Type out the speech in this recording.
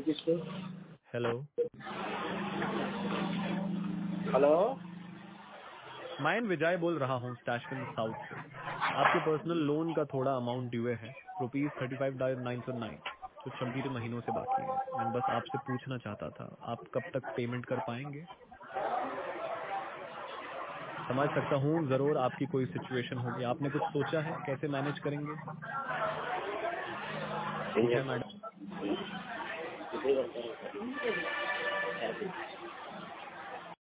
Hello. Hello. मैं विजय बोल रहा हूँ स्टैशविन साउथ से। आपके पर्सनल लोन का थोड़ा अमाउंट ड्यू है, ₹35,909, जो 26 महीनों से बाकी है। मैं बस आपसे पूछना चाहता था, आप कब तक पेमेंट कर पाएंगे? समझ सकता हूँ जरूर आपकी कोई सिचुएशन होगी, आपने कुछ सोचा है कैसे मैनेज करेंगे? ठीक है मैडम।